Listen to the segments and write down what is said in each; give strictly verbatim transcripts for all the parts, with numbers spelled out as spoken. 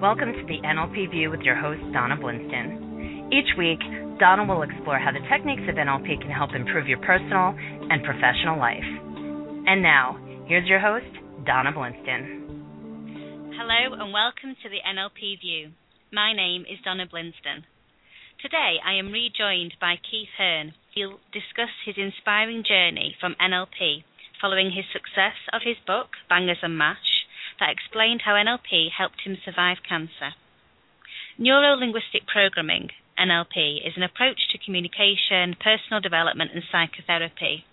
Welcome to the N L P View with your host, Donna Blinston. Each week, Donna will explore how the techniques of N L P can help improve your personal and professional life. And now, here's your host, Donna Blinston. Hello and welcome to the N L P View. My name is Donna Blinston. Today, I am rejoined by Keith Hearn. He'll discuss his inspiring journey from N L P following his success of his book, Bangers and Mash, that explained how N L P helped him survive cancer. Neuro-linguistic programming, N L P, is an approach to communication, personal development and psychotherapy.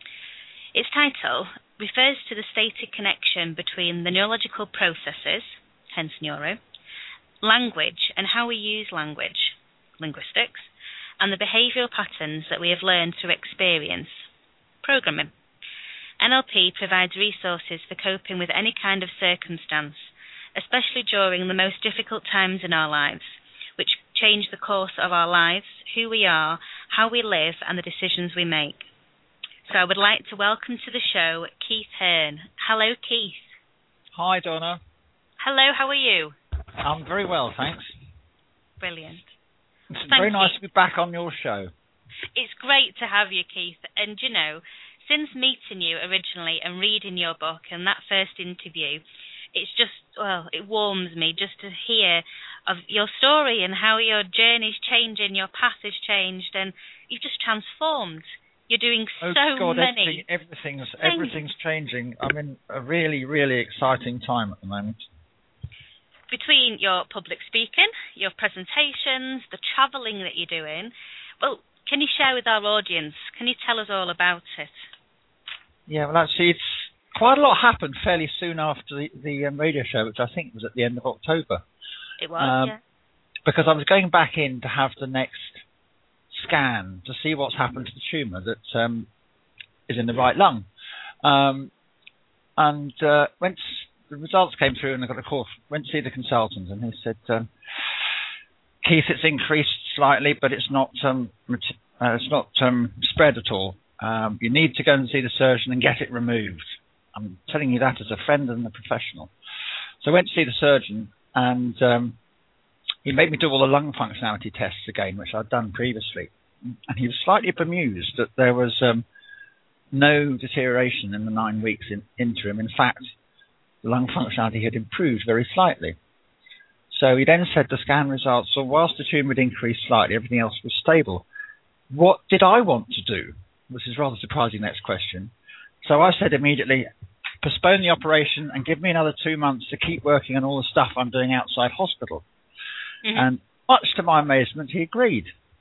Its title refers to the stated connection between the neurological processes, hence neuro, language and how we use language, linguistics, and the behavioural patterns that we have learned through experience, programming. N L P provides resources for coping with any kind of circumstance, especially during the most difficult times in our lives, which change the course of our lives, who we are, how we live, and the decisions we make. So I would like to welcome to the show Keith Hearn. Hello, Keith. Hi, Donna. Hello, how are you? I'm very well, thanks. Brilliant. It's Thank very nice you. to be back on your show. It's great to have you, Keith. And, you know, since meeting you originally and reading your book and that first interview, it's just, well, it warms me just to hear of your story and how your journey's changing, your path has changed, and you've just transformed. You're doing Oh, so God, many. everything, everything's, things. everything's changing. I'm in a really, really exciting time at the moment. Between your public speaking, your presentations, the travelling that you're doing, well, can you share with our audience? Can you tell us all about it? Yeah, well, actually, it's quite a lot happened fairly soon after the, the um, radio show, which I think was at the end of October. It was, um, yeah. Because I was going back in to have the next scan to see what's happened to the tumour that um, is in the right lung. Um, and uh, went, the results came through and I got a call, went to see the consultant and he said, um, Keith, it's increased slightly, but it's not um, uh, it's not um, spread at all. Um, you need to go and see the surgeon and get it removed. I'm telling you that as a friend and a professional. So I went to see the surgeon and um, he made me do all the lung functionality tests again, which I'd done previously. And he was slightly bemused that there was um, no deterioration in the nine weeks in, interim. In fact, the lung functionality had improved very slightly. So he then said the scan results, so whilst the tumour had increased slightly, everything else was stable. What did I want to do? This is a rather surprising next question. So I said immediately, postpone the operation and give me another two months to keep working on all the stuff I'm doing outside hospital. Mm-hmm. And much to my amazement, he agreed.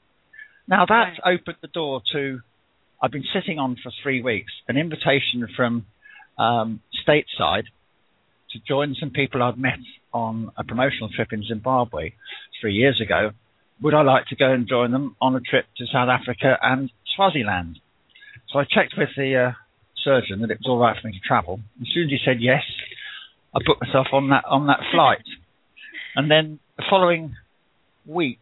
Now that right. opened the door to, I've been sitting on for three weeks, an invitation from um, stateside to join some people I'd met on a promotional trip in Zimbabwe three years ago. Would I like to go and join them on a trip to South Africa and Swaziland? So I checked with the uh, surgeon that it was all right for me to travel. As soon as he said yes, I booked myself on that on that flight. And then the following week,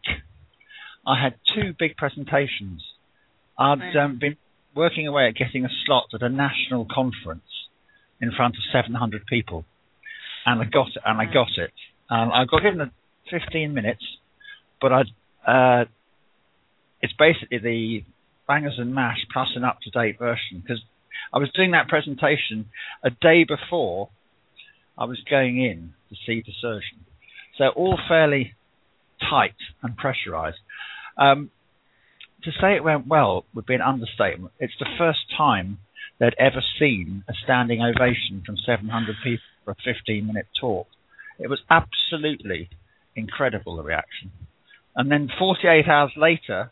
I had two big presentations. I'd um, been working away at getting a slot at a national conference in front of seven hundred people. And I got it, and I got it. Um, I got given fifteen minutes, but I uh, it's basically the Bangers and Mash plus an up-to-date version, because I was doing that presentation a day before I was going in to see the surgeon. So all fairly tight and pressurised. Um, to say it went well would be an understatement. It's the first time they'd ever seen a standing ovation from seven hundred people for a fifteen-minute talk. It was absolutely incredible, the reaction. And then forty-eight hours later,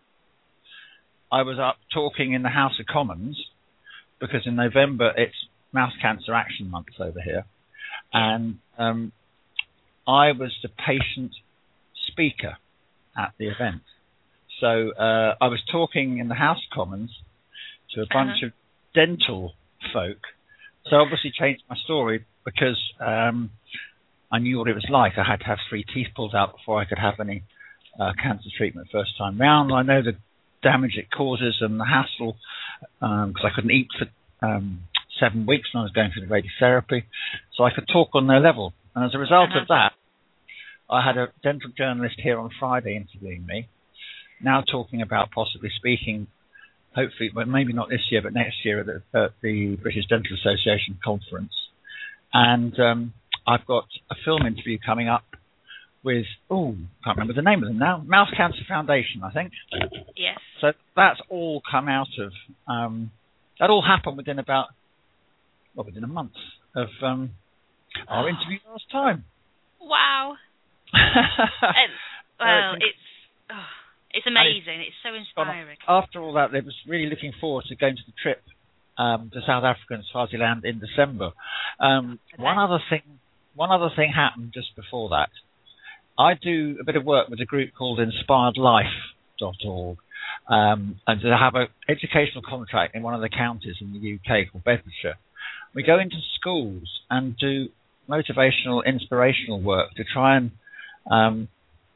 I was up talking in the House of Commons, because in November it's Mouth Cancer Action Month over here, and um, I was the patient speaker at the event. So uh, I was talking in the House of Commons to a bunch uh-huh. of dental folk. So I obviously changed my story because um, I knew what it was like. I had to have three teeth pulled out before I could have any uh, cancer treatment first time round. I know the damage it causes and the hassle because um, I couldn't eat for um, seven weeks when I was going through the radiotherapy. So I could talk on their level. And as a result uh-huh. of that, I had a dental journalist here on Friday interviewing me, now talking about possibly speaking, hopefully, well, maybe not this year, but next year at the, at the British Dental Association conference. And um, I've got a film interview coming up with, oh, can't remember the name of them now, Mouth Cancer Foundation, I think. Yes. So that's all come out of, um, that all happened within about, well, within a month of um, our oh. interview last time. Wow. and, well, it's oh, it's amazing. It's, it's so inspiring. After all that, they was really looking forward to going to the trip um, to South Africa and Swaziland in December. Um, okay. One other thing, one other thing happened just before that. I do a bit of work with a group called inspired life dot org, um, and to have an educational contract in one of the counties in the U K called Bedfordshire. We go into schools and do motivational, inspirational work to try and um,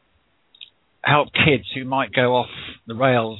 help kids who might go off the rails,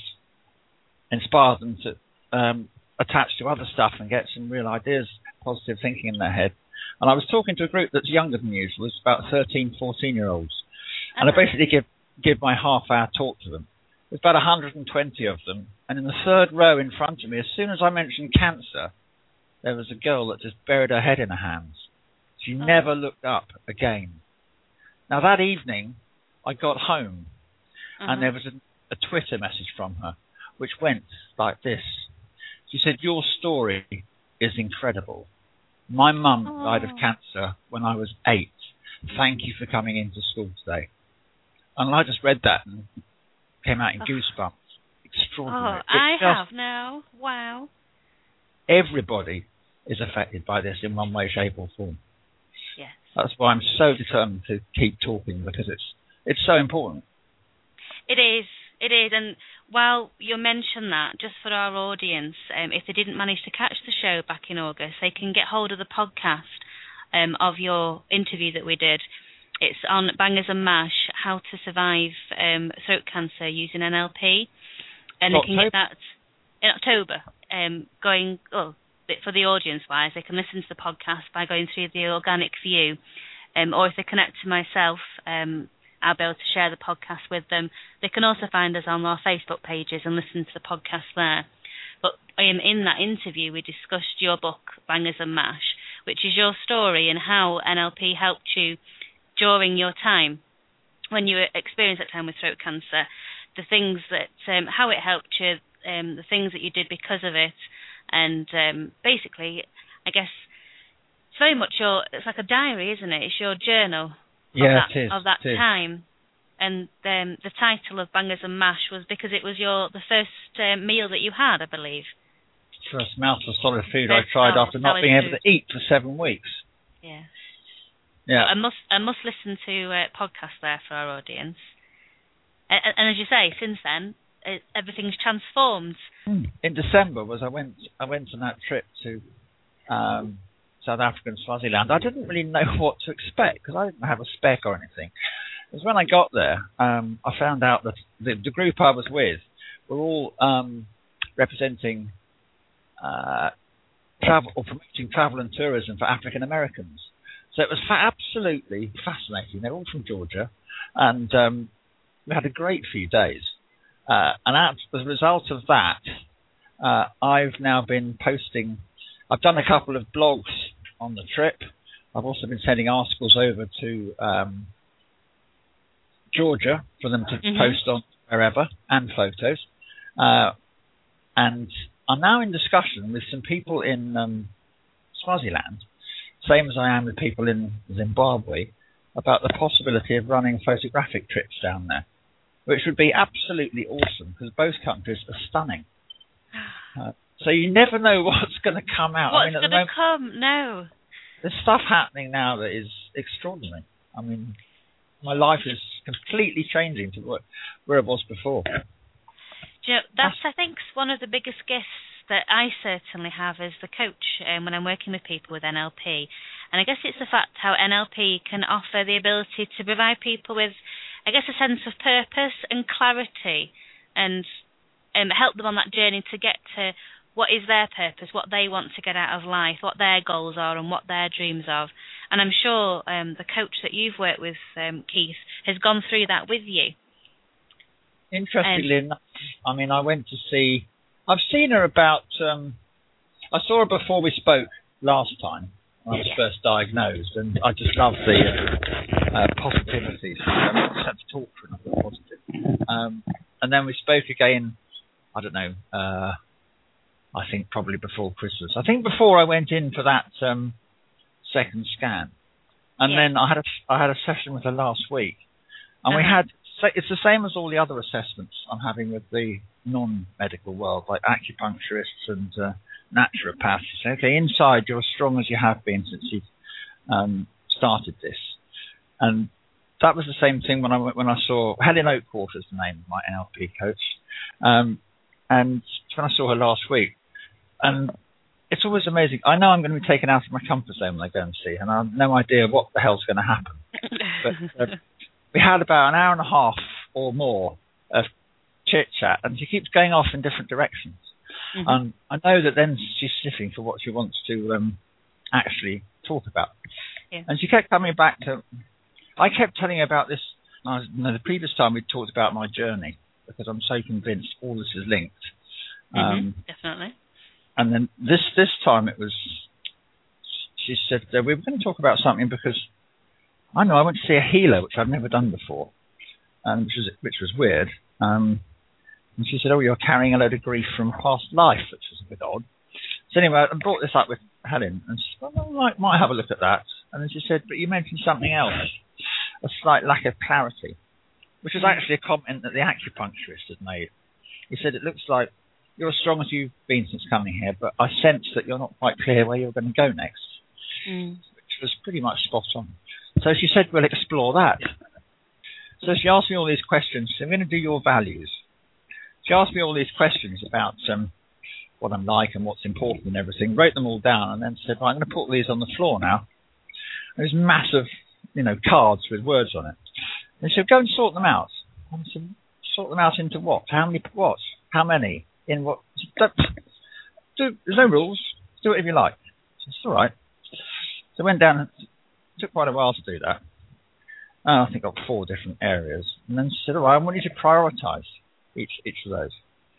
inspire them to um, attach to other stuff and get some real ideas, positive thinking in their head. And I was talking to a group that's younger than usual, it's about thirteen, fourteen-year-olds. And I basically give give my half-hour talk to them. There's about one hundred twenty of them. And in the third row in front of me, as soon as I mentioned cancer, there was a girl that just buried her head in her hands. She oh. never looked up again. Now, that evening, I got home, uh-huh. and there was a, a Twitter message from her, which went like this. She said, "Your story is incredible. My mum oh. died of cancer when I was eight. Thank you for coming into school today." And I just read that and came out in goosebumps. Extraordinary. Oh, I just, have now. Wow. Everybody is affected by this in one way, shape or form. Yes. That's why I'm so determined to keep talking, because it's it's so important. It is. It is. And while you mention that, just for our audience, um, if they didn't manage to catch the show back in August, they can get hold of the podcast um, of your interview that we did. It's on Bangers and Mash, How to Survive um, Throat Cancer Using N L P. And they can get that in October. Um, going, oh, for the audience-wise, they can listen to the podcast by going through the organic view. Um, or if they connect to myself, um, I'll be able to share the podcast with them. They can also find us on our Facebook pages and listen to the podcast there. But um, in that interview, we discussed your book, Bangers and Mash, which is your story and how N L P helped you during your time, when you experienced that time with throat cancer, the things that, um, how it helped you, um, the things that you did because of it, and um, basically, I guess, it's very much your, it's like a diary, isn't it? It's your journal yeah, of that, it is, of that it time. And um, the title of Bangers and Mash was because it was your the first uh, meal that you had, I believe. First mouthful of solid food first I tried after not being food. able to eat for seven weeks. Yeah. Yeah. I must I must listen to uh, podcasts there for our audience. And, and as you say, since then, it, everything's transformed. In December was I went I went on that trip to um, South Africa and Swaziland. I didn't really know what to expect because I didn't have a spec or anything. It was when I got there, um, I found out that the, the group I was with were all um, representing uh, travel or promoting travel and tourism for African Americans. So it was fa- absolutely fascinating. They're all from Georgia, and um, we had a great few days. Uh, and as a result of that, uh, I've now been posting. I've done a couple of blogs on the trip. I've also been sending articles over to um, Georgia for them to mm-hmm. post on wherever, and photos. Uh, and I'm now in discussion with some people in um, Swaziland, same as I am with people in Zimbabwe, about the possibility of running photographic trips down there, which would be absolutely awesome because both countries are stunning. Uh, so you never know what's going to come out. What's I mean, going to come? No. There's stuff happening now that is extraordinary. I mean, my life is completely changing to what, where it was before. Do you know, that's, I think, one of the biggest gifts that I certainly have as the coach um, when I'm working with people with N L P. And I guess it's the fact how N L P can offer the ability to provide people with, I guess, a sense of purpose and clarity, and um, help them on that journey to get to what is their purpose, what they want to get out of life, what their goals are and what their dreams are. And I'm sure um, the coach that you've worked with, um, Keith, has gone through that with you. Interestingly um, enough, I mean, I went to see, I've seen her about, um, I saw her before we spoke last time when I was yeah. first diagnosed, and I just love the uh, uh, positivity. So I just had to talk for another positive. Um, and then we spoke again, I don't know, uh, I think probably before Christmas. I think before I went in for that um, second scan. And yeah. then I had a, I had a session with her last week. And uh-huh. we had, it's the same as all the other assessments I'm having with the non-medical world, like acupuncturists and uh, naturopaths. You say, okay, inside you're as strong as you have been since you um, started this. And that was the same thing when I when I saw Helen Oakwater, is the name of my N L P coach, um, and when I saw her last week. And it's always amazing. I know I'm going to be taken out of my comfort zone when I go and see her, and I have no idea what the hell's going to happen. But uh, we had about an hour and a half or more of chit-chat, and she keeps going off in different directions. Mm-hmm. And I know that then she's sniffing for what she wants to um, actually talk about. Yeah. And she kept coming back to... I kept telling her about this... I was, you know, the previous time we talked about my journey, because I'm so convinced all this is linked. Mm-hmm, um, definitely. And then this this time it was... She said, uh, we were going to talk about something because... I know, I went to see a healer, which I've never done before, um, which was which was weird. Um, and she said, oh, you're carrying a load of grief from past life, which was a bit odd. So anyway, I brought this up with Helen, and she said, well, I might, might have a look at that. And then she said, but you mentioned something else, a slight lack of clarity, which was actually a comment that the acupuncturist had made. He said, it looks like you're as strong as you've been since coming here, but I sense that you're not quite clear where you're going to go next, mm. which was pretty much spot on. So she said, we'll explore that. So she asked me all these questions. I'm going to do your values. She asked me all these questions about um, what I'm like and what's important and everything, wrote them all down, and then said, well, I'm going to put these on the floor now. There's massive, you know, cards with words on it. And she said, go and sort them out. And I said, sort them out into what? How many, what? How many? In what? Do, there's no rules. Do it if you like. So it's all right. So I went down and it took quite a while to do that. Uh, I think I got four different areas. And then she said, all right, I want you to prioritise each each of those.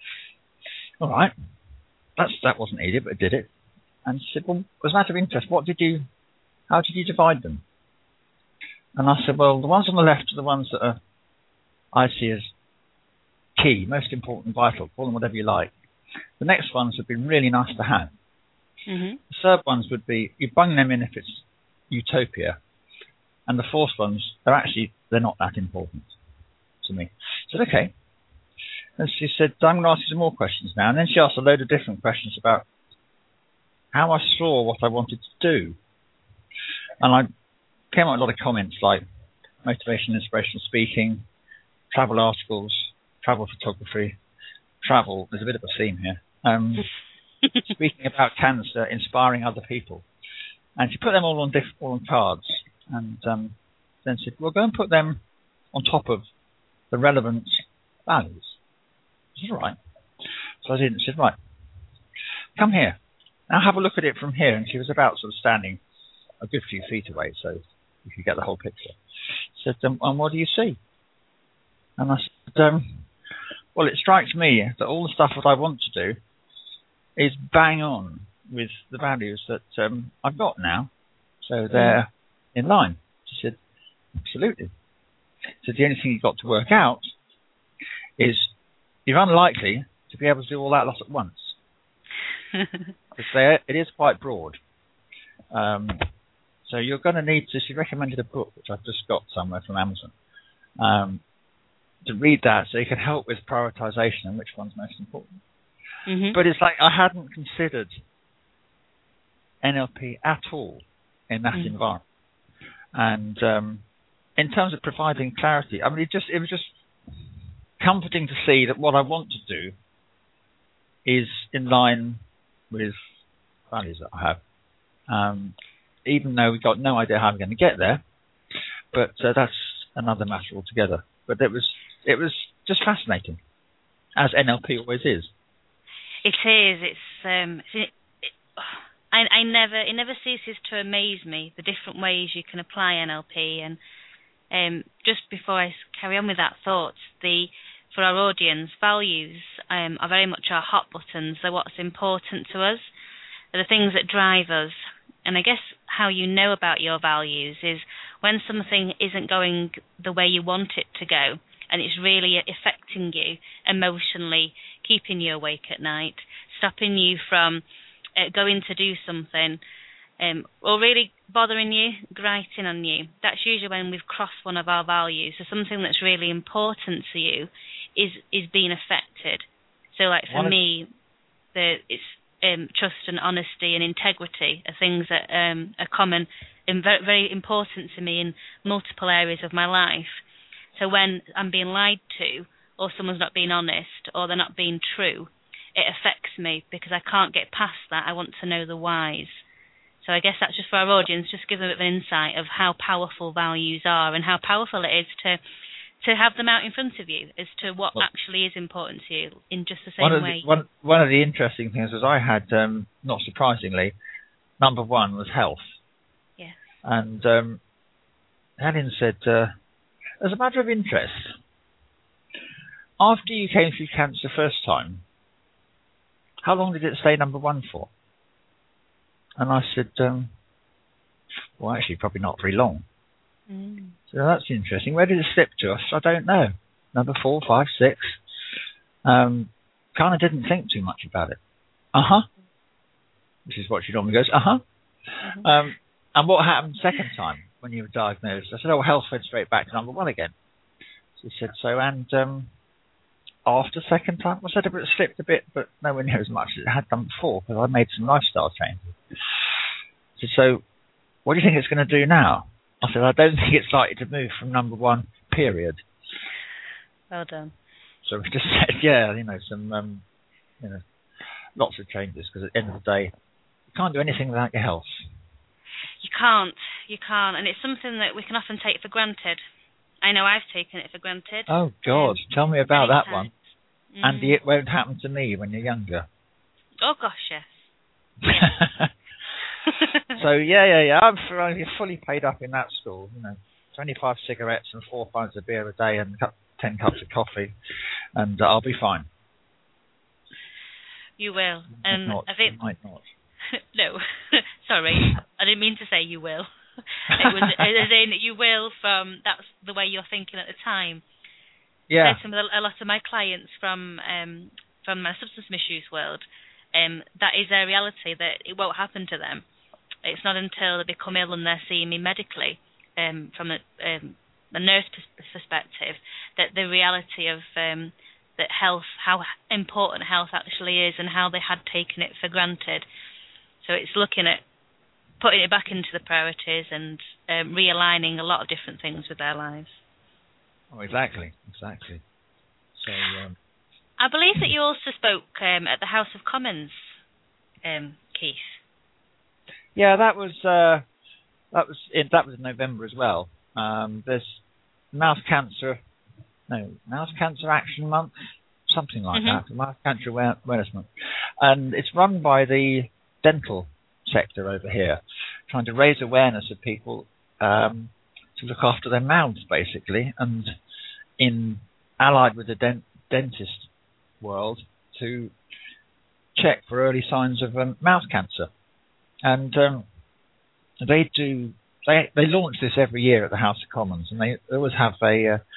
All right. That's, that wasn't easy, but I did it. And she said, well, as a matter of interest, what did you, how did you divide them? And I said, well, the ones on the left are the ones that are, I see as key, most important, vital. Call them whatever you like. The next ones would be really nice to have. Mm-hmm. The third ones would be, you bung them in if it's utopia. And the fourth ones, they're actually, they're not that important to me. I said, okay. And she said, I'm going to ask you some more questions now. And then she asked a load of different questions about how I saw what I wanted to do. And I came up with a lot of comments like motivation, inspirational speaking, travel articles, travel photography, travel. There's a bit of a theme here. Um, speaking about cancer, inspiring other people. And she put them all on, diff- all on cards. And um, then said, well, go and put them on top of the relevant values. I said, all right. So I did and said, right, come here. Now have a look at it from here. And she was about sort of standing a good few feet away, so you could get the whole picture. Said, um, and what do you see? And I said, um, well, it strikes me that all the stuff that I want to do is bang on with the values that um, I've got now. So they're mm. in line. She said, absolutely. So the only thing you've got to work out is you're unlikely to be able to do all that lot at once. Because it is quite broad. Um, so you're going to need to, she recommended a book, which I've just got somewhere from Amazon, um, to read that so you can help with prioritization and which one's most important. Mm-hmm. But it's like I hadn't considered N L P at all in that mm-hmm. environment. And um, in terms of providing clarity, I mean, it just it was just comforting to see that what I want to do is in line with values that I have. Um, even though we've got no idea how I'm going to get there, but uh, that's another matter altogether. But it was it was just fascinating, as N L P always is. It is. It's um, it, it, I, I never, it never ceases to amaze me the different ways you can apply N L P. And um, just before I carry on with that thought, the for our audience, values um, are very much our hot buttons. They're what's important to us. They're the things that drive us. And I guess how you know about your values is when something isn't going the way you want it to go, and it's really affecting you emotionally, keeping you awake at night, stopping you from uh, going to do something, um, or really bothering you, grating on you. That's usually when we've crossed one of our values. So something that's really important to you is is being affected. So like for One me, the it's um, trust and honesty and integrity are things that um, are common and very, very important to me in multiple areas of my life. So when I'm being lied to, or someone's not being honest, or they're not being true, it affects me because I can't get past that. I want to know the whys. So I guess that's just for our audience, just give them a bit of an insight of how powerful values are and how powerful it is to to have them out in front of you as to what well, actually is important to you in just the same one of way. The, one, one of the interesting things was I had, um, not surprisingly, number one was health. Yes. And um, Helen said, uh, as a matter of interest, after you came through cancer the first time, how long did it stay number one for? And I said, um, well, actually, probably not very long. Mm. So that's interesting. Where did it slip to us? I don't know. Number four, five, six. Um, kind of didn't think too much about it. Uh-huh. This is what she normally goes, uh-huh. Mm-hmm. Um, and what happened second time when you were diagnosed? I said, oh, health went straight back to number one again. She said, so, and um, after second time, I said it slipped a bit, but nowhere near as much as it had done before, because I made some lifestyle changes. She said, so, what do you think it's going to do now? I said, I don't think it's likely to move from number one, period. Well done. So we just said, yeah, you know, some, um, you know, lots of changes, because at the end of the day, you can't do anything without your health. You can't. You can't. And it's something that we can often take for granted. I know I've taken it for granted. Oh, God. Um, Tell me about that times. one. Mm. And it won't happen to me when you're younger. Oh, gosh, yes. yes. So, yeah, yeah, yeah. I'm fully paid up in that school. You know, twenty-five cigarettes and four pints of beer a day and ten cups of coffee, and uh, I'll be fine. You will. Um, might not. I think... You might not. No. Sorry. I didn't mean to say you will. It was as in you will from that's the way you're thinking at the time. Yeah. I said to a lot of my clients from um, from my substance misuse world, um, that is their reality, that it won't happen to them. It's not until they become ill and they're seeing me medically, um, from a, um, a nurse perspective, that the reality of um, that health, how important health actually is, and how they had taken it for granted. So it's looking at putting it back into the priorities and um, realigning a lot of different things with their lives. Oh, exactly, exactly. So, um, I believe that you also spoke um, at the House of Commons, um, Keith. Yeah, that was uh, that was in, that was in November as well. Um, there's Mouth Cancer, no Mouth Cancer Action Month, something like mm-hmm. that. Mouth Cancer Awareness Month, and it's run by the dental sector over here, trying to raise awareness of people um, to look after their mouths, basically, and in allied with the dent- dentist world to check for early signs of um, mouth cancer. And um, they do they they launch this every year at the House of Commons, and they always have a uh,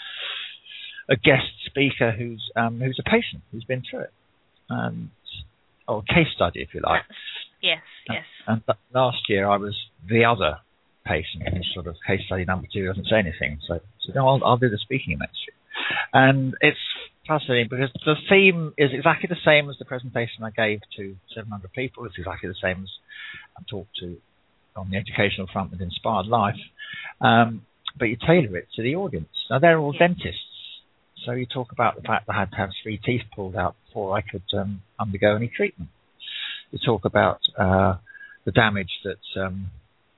a guest speaker who's um, who's a patient who's been through it, and or a case study, if you like. Yes, yes. And, and last year I was the other patient in sort of case study number two, doesn't say anything. So, so no, I'll, I'll do the speaking next year. And it's fascinating because the theme is exactly the same as the presentation I gave to seven hundred people. It's exactly the same as I talked to on the educational front with Inspired Life. Um, but you tailor it to the audience. Now, they're all yeah. dentists. So you talk about the fact that I had to have three teeth pulled out before I could um, undergo any treatment. You talk about uh, the damage that um,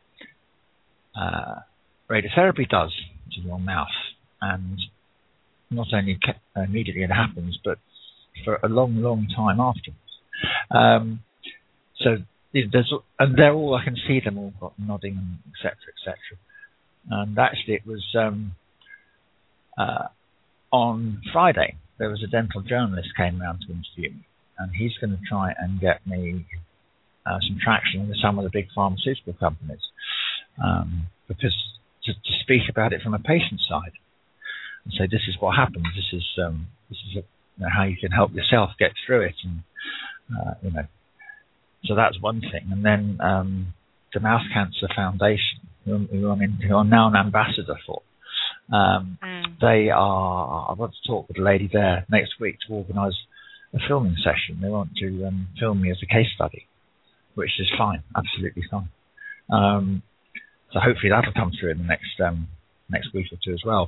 uh, radiotherapy does to your mouth, and not only immediately it happens, but for a long, long time afterwards. Um, so there's, and they're all, I can see them all got nodding, and et cetera, et cetera. And actually, it was um, uh, on Friday. There was a dental journalist came around to interview me, and he's going to try and get me uh, some traction with some of the big pharmaceutical companies, um, because to, to speak about it from a patient side and say, this is what happens. This is um, this is a, you know, how you can help yourself get through it, and uh, you know. So that's one thing. And then um, the Mouth Cancer Foundation, who, who, I'm in, who I'm now an ambassador for, um, mm. they are. I want to talk with a lady there next week to organise a filming session. They want to um, film me as a case study, which is fine, absolutely fine. Um, so hopefully that'll come through in the next um, next week or two as well.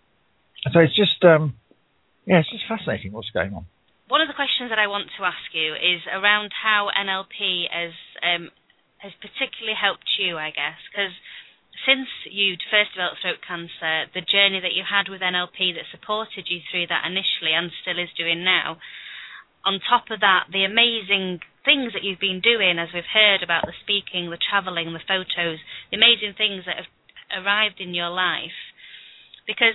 So it's just, um, yeah, it's just fascinating what's going on. One of the questions that I want to ask you is around how N L P has um, has particularly helped you, I guess, because since you'd first developed throat cancer, the journey that you had with N L P that supported you through that initially and still is doing now, on top of that, the amazing things that you've been doing, as we've heard about the speaking, the travelling, the photos, the amazing things that have arrived in your life, because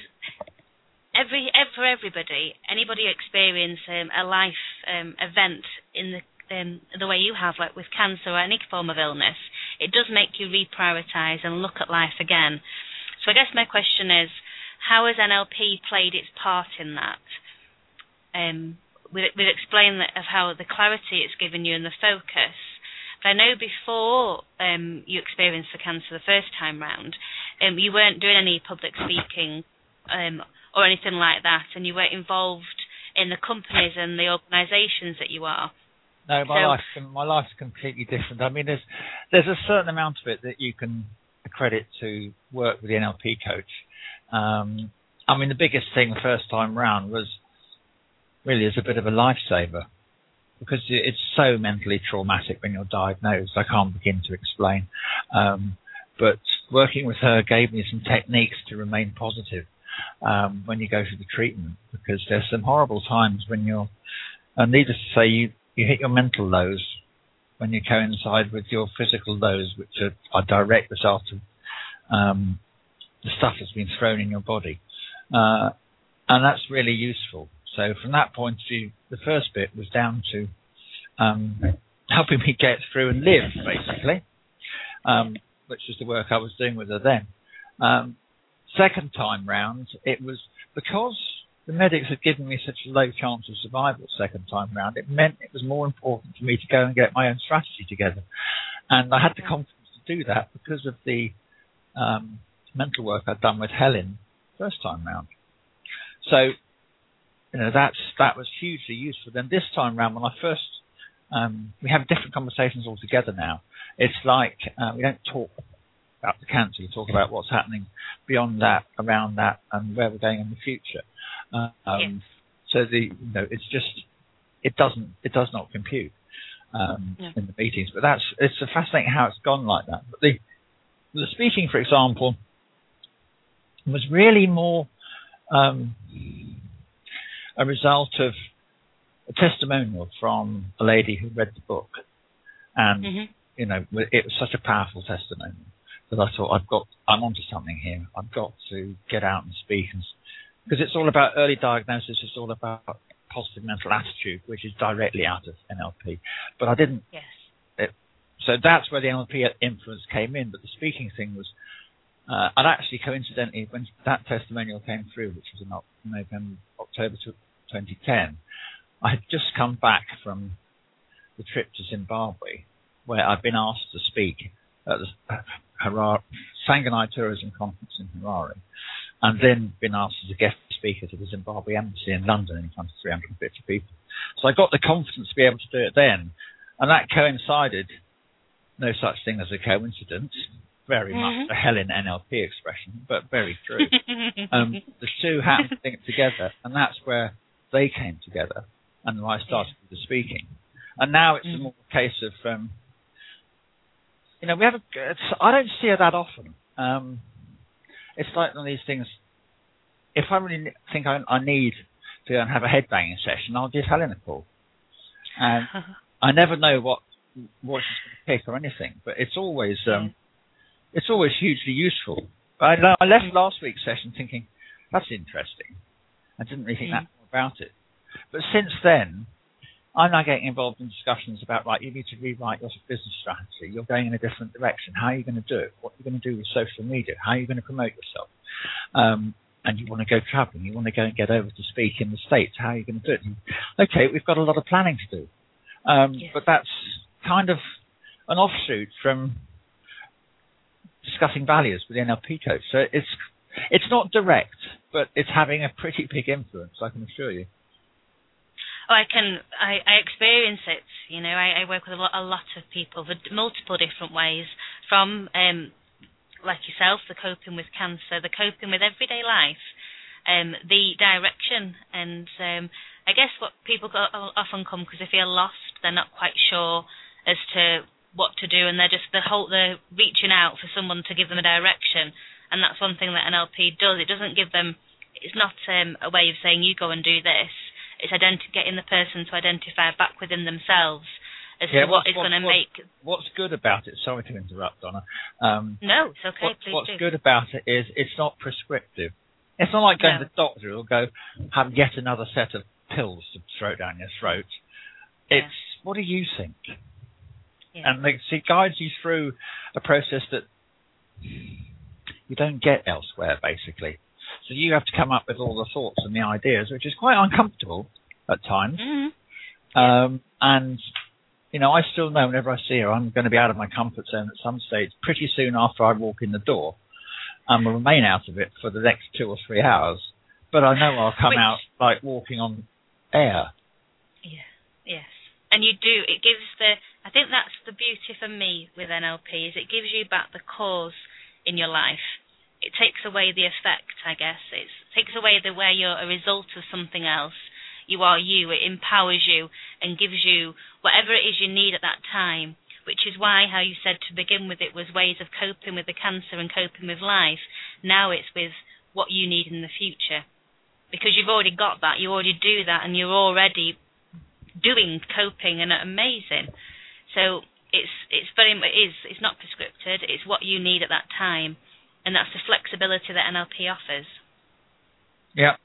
every, every for everybody, anybody experience um, a life um, event in the um, the way you have, like with cancer or any form of illness, it does make you reprioritise and look at life again. So I guess my question is, how has N L P played its part in that? Um, we've, we've explained that of how the clarity it's given you and the focus. But I know before um, you experienced the cancer the first time round, um, you weren't doing any public speaking um, or anything like that, and you weren't involved in the companies and the organisations that you are. No, my so, life, my life's completely different. I mean, there's there's a certain amount of it that you can accredit to work with the N L P coach. Um, I mean, the biggest thing the first time round was really as a bit of a lifesaver, because it's so mentally traumatic when you're diagnosed. I can't begin to explain. Um, but working with her gave me some techniques to remain positive um, when you go through the treatment, because there's some horrible times when you're, and needless to say, you, you hit your mental lows when you coincide with your physical lows, which are, are direct result of um, the stuff that's been thrown in your body. Uh, and that's really useful. So from that point of view, the first bit was down to um, helping me get through and live, basically, um, which was the work I was doing with her then. Um, second time round, it was because the medics had given me such a low chance of survival second time round, it meant it was more important for me to go and get my own strategy together. And I had the confidence to do that because of the um, mental work I'd done with Helen first time round. So, you know, that's, that was hugely useful. Then this time round, when I first, um, we have different conversations altogether now. It's like, uh, we don't talk about the cancer, we talk about what's happening beyond that, around that, and where we're going in the future. Uh, um, yes. So the, you know, it's just, it doesn't, it does not compute, um, yeah. in the meetings. But that's, it's fascinating how it's gone like that. But the, the speaking, for example, was really more, um, a result of a testimonial from a lady who read the book. And, mm-hmm. you know, it was such a powerful testimonial that I thought, I've got, I'm onto something here. I've got to get out and speak. And, because it's all about early diagnosis. It's all about positive mental attitude, which is directly out of N L P. But I didn't. Yes. It, so that's where the N L P influence came in. But the speaking thing was, uh, and actually coincidentally, when that testimonial came through, which was in November, October twenty ten, I had just come back from the trip to Zimbabwe, where I'd been asked to speak at the Harare, Sanganai Tourism Conference in Harare, and then been asked as a guest speaker to the Zimbabwe Embassy in London in front of three hundred fifty people. So I got the confidence to be able to do it then, and that coincided, no such thing as a coincidence, very mm-hmm. much a Helen N L P expression, but very true. um, the two happened to think together, and that's where they came together, and I started with the speaking. And now it's mm. more a case of, um, you know, we have a, it's, I don't see it that often. Um, it's like one of these things, if I really think I, I need to go and have a headbanging session, I'll give Helen a call. And I never know what what she's going to pick or anything, but it's always um, it's always hugely useful. I, I left last week's session thinking that's interesting. I didn't really think mm. that more about it, but since then, I'm now getting involved in discussions about, right, you need to rewrite your business strategy. You're going in a different direction. How are you going to do it? What are you going to do with social media? How are you going to promote yourself? Um, and you want to go traveling. You want to go and get over to speak in the States. How are you going to do it? And, okay, we've got a lot of planning to do. Um, yes. But that's kind of an offshoot from discussing values with the N L P coach. So it's it's not direct, but it's having a pretty big influence, I can assure you. Oh, I can. I, I experience it. You know, I, I work with a lot, a lot of people for multiple different ways. From, um, like yourself, the coping with cancer, the coping with everyday life, um, the direction, and um, I guess what people go, often come because they feel lost. They're not quite sure as to what to do, and they're just the whole they're reaching out for someone to give them a direction. And that's one thing that N L P does. It doesn't give them. It's not um, a way of saying you go and do this. It's identi- getting the person to identify back within themselves as yeah, to what is going to make... What's good about it, sorry to interrupt, Donna. Um, no, it's okay, what, please What's do. good about it is it's not prescriptive. It's not like going no. to the doctor who'll go have yet another set of pills to throw down your throat. It's, yeah. what do you think? Yeah. And they, it guides you through a process that you don't get elsewhere, basically. So you have to come up with all the thoughts and the ideas, which is quite uncomfortable at times. Mm-hmm. Um, and, you know, I still know whenever I see her, I'm going to be out of my comfort zone at some stage pretty soon after I walk in the door. And will remain out of it for the next two or three hours. But I know I'll come which, out like walking on air. Yeah, yes. And you do, it gives the, I think that's the beauty for me with N L P, is it gives you back the cause in your life. It takes away the effect, I guess. It's, it takes away the where you're a result of something else. You are you. It empowers you and gives you whatever it is you need at that time, which is why how you said to begin with it was ways of coping with the cancer and coping with life. Now it's with what you need in the future. Because you've already got that. You already do that and you're already doing coping and amazing. So it's it's very it is it's not prescripted. It's what you need at that time. And that's the flexibility that N L P offers. Yeah.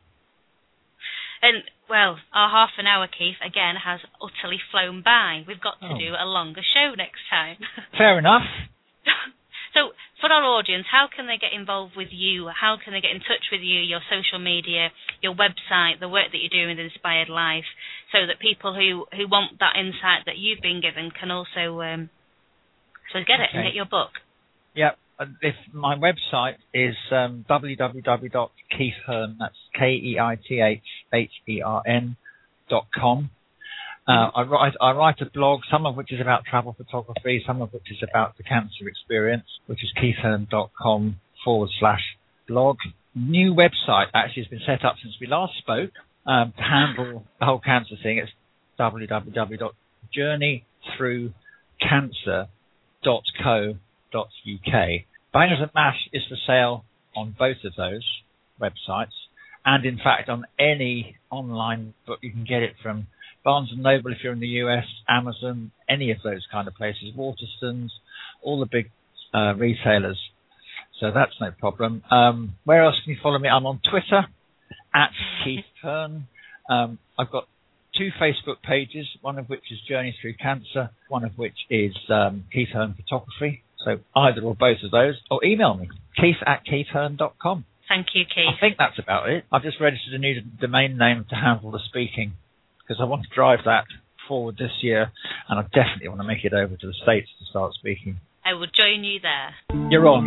And, well, our half an hour, Keith, again, has utterly flown by. We've got to oh. do a longer show next time. Fair enough. So, for our audience, how can they get involved with you? How can they get in touch with you, your social media, your website, the work that you're doing with Inspired Life, so that people who, who want that insight that you've been given can also um, so get it okay. and get your book? Yep. If my website is um, w w w dot keith hearn, that's K E I T H H E R N dot com. Uh, I write I write a blog, some of which is about travel photography, some of which is about the cancer experience, which is keithhearn.com forward slash blog. New website actually has been set up since we last spoke um, to handle the whole cancer thing. It's w w w dot journey through cancer dot co dot u k. Bangers and Mash is for sale on both of those websites, and in fact on any online book. You can get it from Barnes and Noble if you're in the U S, Amazon, any of those kind of places, Waterstones, all the big uh, retailers. So that's no problem. Um, where else can you follow me? I'm on Twitter, at Keith Hearn. Um, I've got two Facebook pages, one of which is Journey Through Cancer, one of which is um, Keith Hearn Photography. So either or both of those, or email me, keith at keithhearn dot com. Thank you, Keith. I think that's about it. I've just registered a new domain name to handle the speaking, because I want to drive that forward this year, and I definitely want to make it over to the States to start speaking. I will join you there. You're on.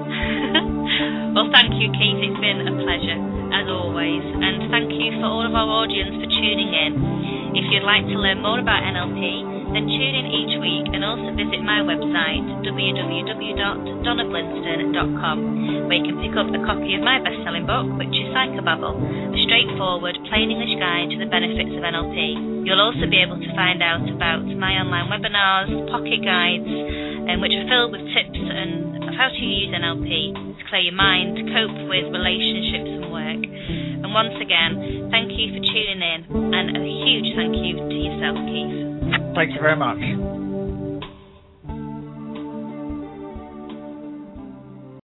Well, thank you, Keith. It's been a pleasure, as always. And thank you for all of our audience for tuning in. If you'd like to learn more about N L P, then tune in each week and also visit my website, w w w dot donna blinston dot com, where you can pick up a copy of my best-selling book, which is Psychobabble, a straightforward, plain English guide to the benefits of N L P. You'll also be able to find out about my online webinars, pocket guides, um, which are filled with tips and of how to use N L P to clear your mind, cope with relationships and work. And once again, thank you for tuning in, and a huge thank you to yourself, Keith. Thank you very much.